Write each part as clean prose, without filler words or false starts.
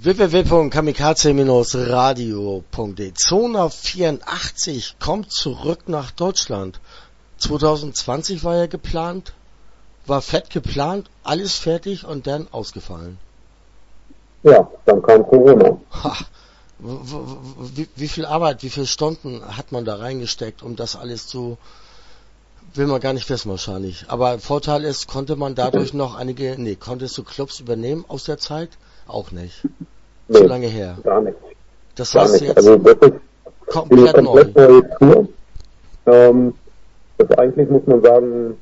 www.kamikaze-radio.de. Zona 84 kommt zurück nach Deutschland. 2020 war ja geplant, war fett geplant, alles fertig und dann ausgefallen. Ja, dann kam Corona. Wie viel Arbeit, wie viele Stunden hat man da reingesteckt, um das alles zu, will man gar nicht wissen wahrscheinlich. Aber Vorteil ist, konnte man dadurch noch konntest du Clubs übernehmen aus der Zeit? Auch nicht. Nee, zu lange her. Gar nicht. Das gar heißt nicht. jetzt Also das ist komplett eine komplett neue Tour. Also eigentlich muss man sagen,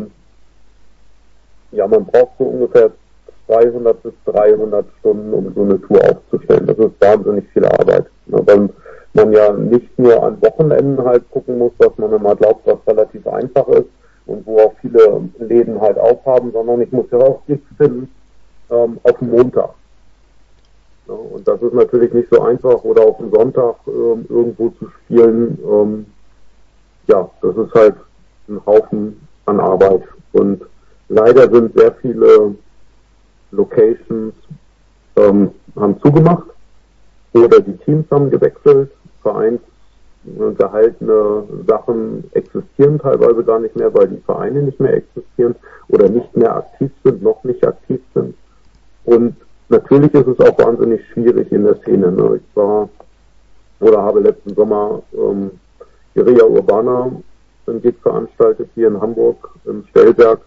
man braucht so ungefähr 200 bis 300 Stunden, um so eine Tour aufzustellen. Das ist wahnsinnig viel Arbeit. Weil man ja nicht nur an Wochenenden halt gucken muss, was man immer glaubt, was relativ einfach ist und wo auch viele Läden halt aufhaben, sondern ich muss herausfinden, auf den Montag. Ja, und das ist natürlich nicht so einfach, oder auf den Sonntag irgendwo zu spielen. Das ist halt ein Haufen an Arbeit. Und leider sind sehr viele Locations haben zugemacht oder die Teams haben gewechselt. Vereinsgehaltene Sachen existieren teilweise gar nicht mehr, weil die Vereine nicht mehr existieren oder nicht mehr aktiv sind, noch nicht aktiv sind. Und natürlich ist es auch wahnsinnig schwierig in der Szene. Ne? Ich habe letzten Sommer Guerilla Urbana einen Gig veranstaltet hier in Hamburg, im Stellberg.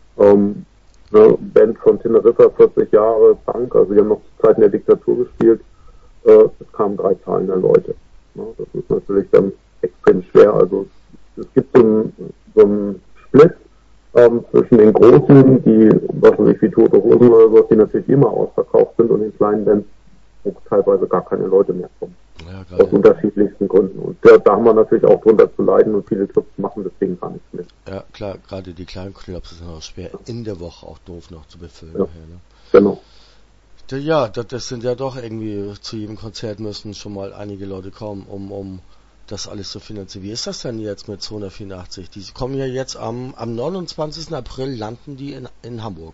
Band von Teneriffa, 40 Jahre, Punk, also die haben noch zu Zeiten der Diktatur gespielt. Es kamen 3 zahlende Leute. Ne? Das ist natürlich dann extrem schwer. Also es gibt so einen Split zwischen den Großen, die, was weiß ich, wie Tote Hosen oder sowas, die natürlich immer ausverkauft sind, und den kleinen Bands, wo teilweise gar keine Leute mehr kommen. Ja, aus unterschiedlichsten Gründen. Und da haben wir natürlich auch drunter zu leiden, und viele Clubs machen deswegen gar nichts mehr. Ja, klar, gerade die kleinen Clubs sind auch schwer, in der Woche auch doof noch zu befüllen. Ja, ne? Genau. Ja, das sind ja doch irgendwie, zu jedem Konzert müssen schon mal einige Leute kommen, um das alles zu finanzieren. Wie ist das denn jetzt mit Zona 84? Die kommen ja jetzt am 29. April, landen die in Hamburg.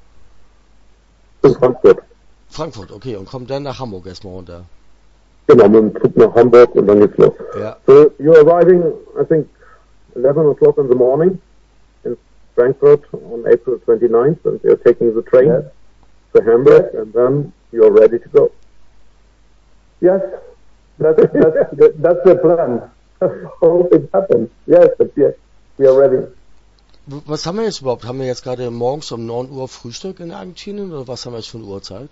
In Frankfurt. Frankfurt, okay, und kommen dann nach Hamburg erstmal runter. Genau, mit dem Zug nach Hamburg und dann geht's los. Ja. So, you're arriving, I think, 11 o'clock in the morning in Frankfurt on April 29th, and you're taking the train to Hamburg, and then you're ready to go. Yes, that's the plan. Hope it happens. Yes, we are ready. Was haben wir jetzt überhaupt? Haben wir jetzt gerade morgens um 9 Uhr Frühstück in Argentinien, oder was haben wir jetzt für eine Uhrzeit?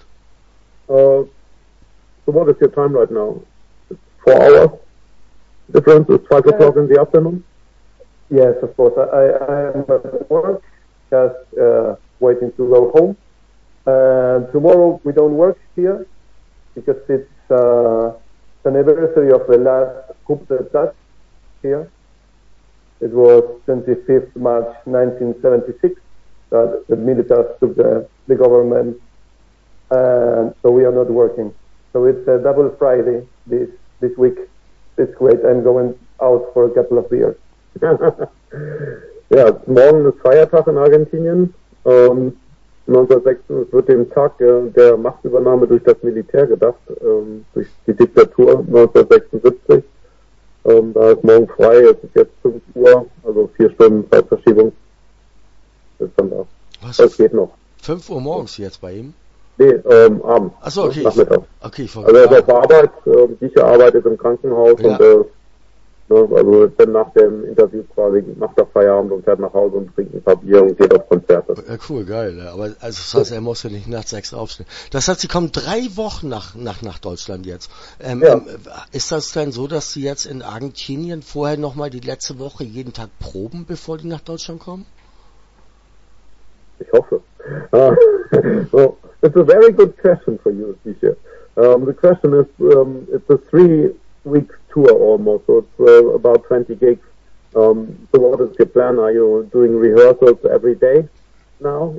So what is your time right now? It's 4 hours difference. It's 5 o'clock in the afternoon. Yes, of course. I'm at work, just waiting to go home. Tomorrow we don't work here because it's the anniversary of the last coup d'etat here. It was 25th March 1976 that the military took the government, and so we are not working. So it's a double Friday this week. It's great. I'm going out for a couple of beers. Ja, morgen ist Feiertag in Argentinien. 1906 wird dem Tag der Machtübernahme durch das Militär gedacht, durch die Diktatur 1976. Da ist morgen frei, es ist jetzt 5 Uhr, also 4 Stunden Zeitverschiebung. Ist dann da. Das geht noch. 5 Uhr morgens jetzt bei ihm? Nee, abends. Achso, okay. Nachmittag. Okay, also er ist auf Arbeit, Sicher arbeitet im Krankenhaus, ja. Und also dann nach dem Interview quasi macht er Feierabend und fährt nach Hause und trinkt ein paar Bier und geht auf Konzerte. Ja, cool, geil. Ja. Aber also das heißt, er muss ja nicht nachts 6 aufstehen. Das heißt, Sie kommen 3 Wochen nach Deutschland jetzt. Ja. Ist das denn so, dass Sie jetzt in Argentinien vorher nochmal die letzte Woche jeden Tag proben, bevor die nach Deutschland kommen? Ich hoffe. So, it's a very good question for you, Tisha. The question is, it's a 3-week tour almost, so it's about 20 gigs. So what is your plan? Are you doing rehearsals every day now?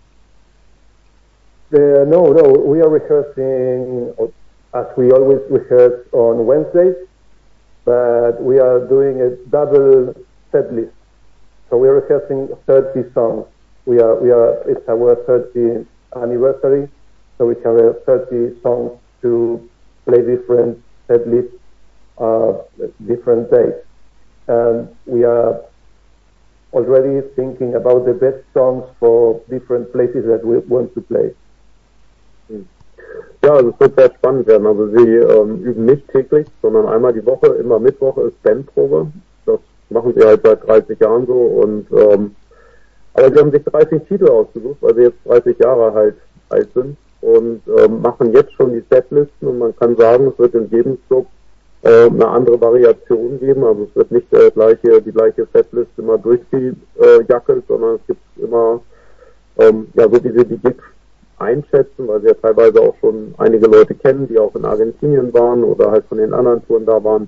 No, we are rehearsing as we always rehearse on Wednesdays, but we are doing a double set list. So we are rehearsing 30 songs. It's our 30th anniversary, So we have 30 songs to play different set lists, different dates. And we are already thinking about the best songs for different places that we want to play. Ja, also es wird sehr spannend werden. Also sie üben nicht täglich, sondern einmal die Woche, immer Mittwoch ist Bandprobe. Das machen sie halt seit 30 Jahren so und aber sie haben sich 30 Titel ausgesucht, weil sie jetzt 30 Jahre halt alt sind und machen jetzt schon die Setlisten und man kann sagen, es wird in jedem Club eine andere Variation geben. Also es wird nicht die gleiche Setlist immer durchgejackelt, sondern es gibt immer so wie sie die Gigs einschätzen, weil sie ja teilweise auch schon einige Leute kennen, die auch in Argentinien waren oder halt von den anderen Touren da waren.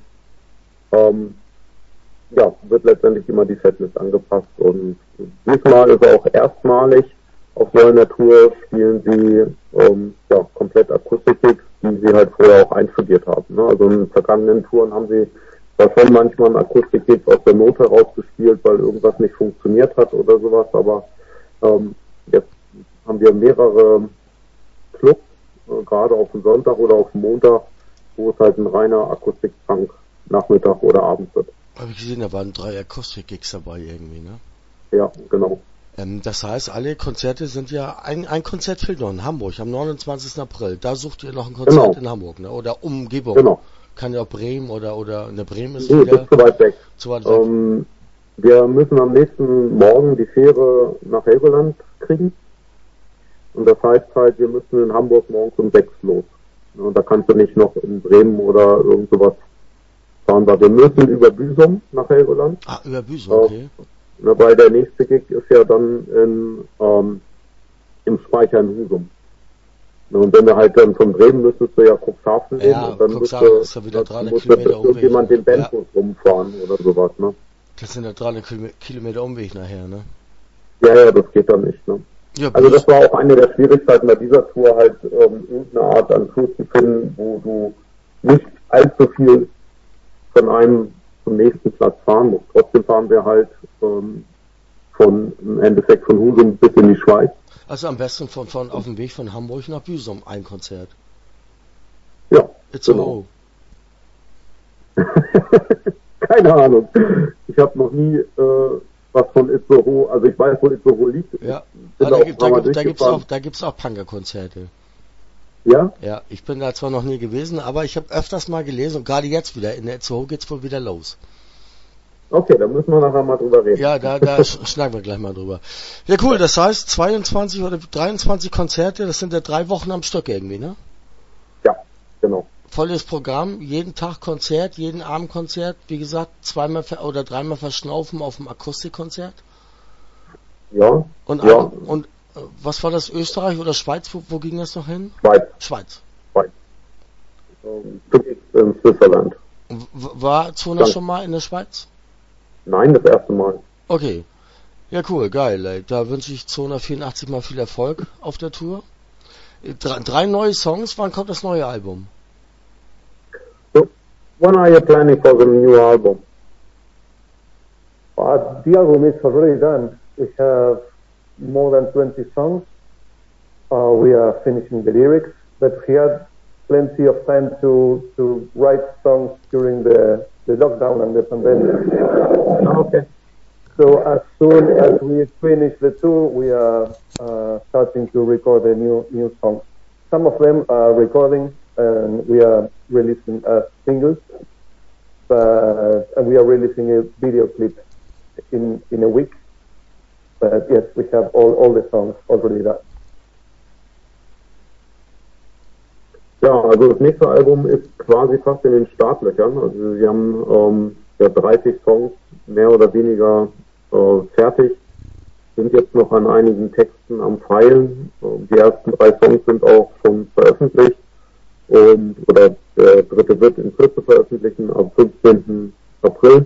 Wird letztendlich immer die Setlist angepasst und diesmal ist auch erstmalig auf so einer Tour spielen sie komplett Akustik-Gigs, die sie halt vorher auch einstudiert haben. Ne? Also in vergangenen Touren haben sie da schon manchmal einen Akustik-Gigs aus der Not herausgespielt, weil irgendwas nicht funktioniert hat oder sowas, aber jetzt haben wir mehrere Clubs, gerade auf dem Sonntag oder auf dem Montag, wo es halt ein reiner Akustik-Punk Nachmittag oder Abend wird. Habe ich gesehen, da waren 3 Akustik-Gigs dabei irgendwie, ne? Ja, genau. Das heißt, alle Konzerte sind ja, ein Konzert fehlt noch in Hamburg am 29. April. Da sucht ihr noch ein Konzert in Hamburg, ne? Oder Umgebung. Genau. Kann ja auch Bremen oder ne, Bremen ist wieder... Das ist zu weit weg. Zu weit weg. Wir müssen am nächsten Morgen die Fähre nach Helgoland kriegen. Und das heißt halt, wir müssen in Hamburg morgens um 6 los. Und da kannst du nicht noch in Bremen oder irgend sowas fahren. Wir müssen über Büsum nach Helgoland. Ah, über Büsum, okay. Weil der nächste Gig ist ja dann im Speicher in Husum. Und wenn du halt dann von Bremen müsstest du ja Cuxhaven gehen und dann ist ja wieder 300 Kilometer Umweg. Jemand den Bandbus rumfahren oder sowas, ne? Das sind ja 300 Kilometer Umweg nachher, ne? Ja, das geht dann nicht, ne? Ja, also das war auch eine der Schwierigkeiten bei dieser Tour, halt irgendeine Art an Tour zu finden, wo du nicht allzu viel von einem zum nächsten Platz fahren musst. Trotzdem fahren wir halt im Endeffekt von Husum bis in die Schweiz. Also am besten von auf dem Weg von Hamburg nach Büsum ein Konzert. Ja. Itzehoe. Keine Ahnung. Ich habe noch nie was von Itzehoe, also ich weiß, wo Itzehoe liegt. Ja, da gibt's auch Punker-Konzerte. Ja? Ja, ich bin da zwar noch nie gewesen, aber ich habe öfters mal gelesen und gerade jetzt wieder, in der Itzehoe geht's wohl wieder los. Okay, da müssen wir nachher mal drüber reden. Ja, da schnacken wir gleich mal drüber. Ja, cool, das heißt 22 oder 23 Konzerte, das sind ja 3 Wochen am Stück irgendwie, ne? Ja, genau. Volles Programm, jeden Tag Konzert, jeden Abend Konzert, wie gesagt, 2-mal oder 3-mal verschnaufen auf dem Akustikkonzert. Ja. Und was war das, Österreich oder Schweiz? Wo ging das noch hin? Schweiz. In Switzerland. War Zona schon mal in der Schweiz? Nein, das erste Mal. Okay. Ja, cool, geil. Ey. Da wünsche ich Zona 84 mal viel Erfolg auf der Tour. 3 neue Songs, wann kommt das neue Album? So, when are you planning for the new album? The album is already done. We have more than 20 songs. We are finishing the lyrics, but we had plenty of time to write songs during the lockdown and the pandemic. Okay. So as soon as we finish the tour, we are starting to record the new songs. Some of them are recording and we are releasing as singles, and we are releasing a video clip in a week. But yes, we have all the songs already done. Ja, also das nächste Album ist quasi fast in den Startlöchern. Also wir haben 30 Songs mehr oder weniger fertig, sind jetzt noch an einigen Texten am Feilen. Die ersten 3 Songs sind auch schon veröffentlicht oder der dritte wird in Kürze veröffentlichen am 15. April.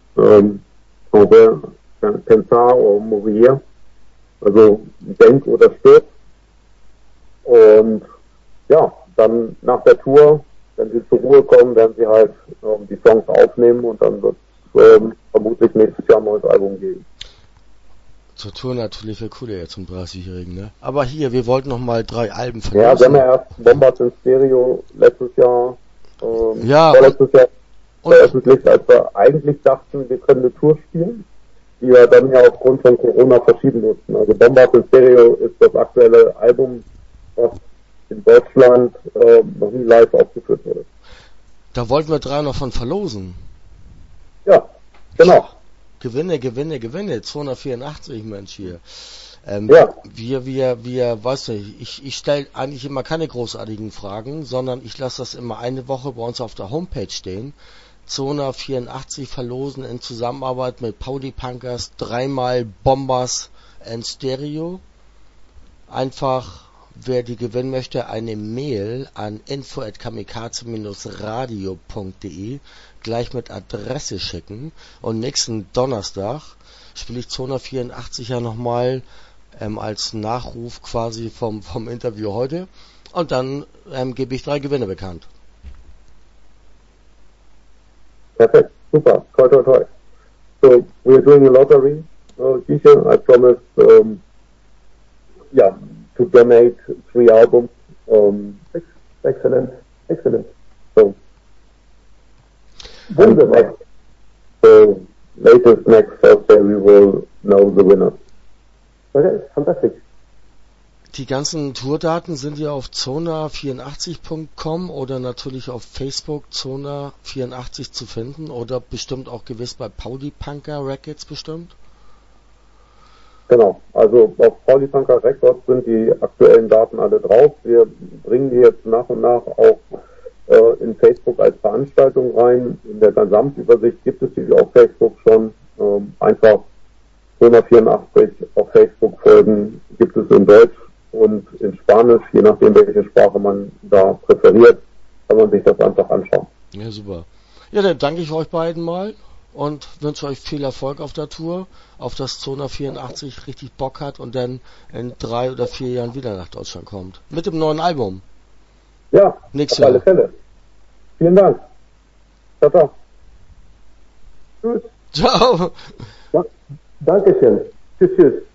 Pensar oder Mourir, also Denk oder Stirb. Und ja, dann nach der Tour, wenn sie zur Ruhe kommen, werden sie halt die Songs aufnehmen und dann wird es vermutlich nächstes Jahr ein neues Album geben. Zur Tour natürlich wäre cooler jetzt zum 30-Jährigen, ne? Aber hier, wir wollten noch mal 3 Alben Ja, wir haben verlosen. ja erst Bombers in Stereo letztes Jahr, Ja, vorletztes Jahr und veröffentlicht, als wir eigentlich dachten, wir können eine Tour spielen, die wir dann ja aufgrund von Corona verschieben mussten. Also Bombers in Stereo ist das aktuelle Album, was in Deutschland noch nie live aufgeführt wurde. da wollten wir 3 noch von verlosen. Ja, genau. Gewinne, 284, Mensch, hier. Ja. Wir, weißt du, ich stelle eigentlich immer keine großartigen Fragen, sondern ich lasse das immer eine Woche bei uns auf der Homepage stehen. 284 verlosen in Zusammenarbeit mit Pauli Punkers, 3-mal Bombers in Stereo. Einfach, wer die gewinnen möchte, eine Mail an info@kamikaze-radio.de gleich mit Adresse schicken, und nächsten Donnerstag spiele ich 284 ja nochmal als Nachruf quasi vom Interview heute, und dann gebe ich 3 Gewinne bekannt. Perfect. Super. Toi, toi, toi. So we are doing a lottery. Gisha, I promised, to donate 3 albums. Excellent. So Wunderbar. so latest next Thursday we will know the winner. Okay, fantastic. Die ganzen Tourdaten sind ja auf zona84.com oder natürlich auf Facebook Zona84 zu finden, oder bestimmt auch gewiss bei Pauli Punker Records bestimmt. Genau, also auf Pauli Punker Records sind die aktuellen Daten alle drauf. Wir bringen die jetzt nach und nach auch in Facebook als Veranstaltung rein. In der Gesamtübersicht gibt es die auf Facebook schon. Einfach 284 auf Facebook folgen, gibt es in Deutsch und in Spanisch, je nachdem welche Sprache man da präferiert, kann man sich das einfach anschauen. Ja, super. Ja, dann danke ich euch beiden mal und wünsche euch viel Erfolg auf der Tour, auf das Zona84 richtig Bock hat und dann in 3 oder 4 Jahren wieder nach Deutschland kommt. Mit dem neuen Album. Ja, Nächstes auf alle Jahr. Fälle. Vielen Dank. Ciao, ciao. Tschüss. Ciao. Dankeschön. Tschüss.